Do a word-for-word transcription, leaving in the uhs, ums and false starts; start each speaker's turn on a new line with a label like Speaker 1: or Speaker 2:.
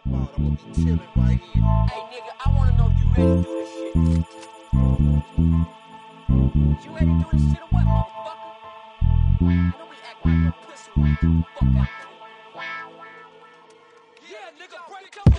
Speaker 1: about. I'ma be chilling right here.
Speaker 2: Hey nigga, I wanna know if you ready to do this shit. You ready to do this shit or what, motherfucker? I know we act like little pussy when we get the fuck out there. Yeah, nigga, break up.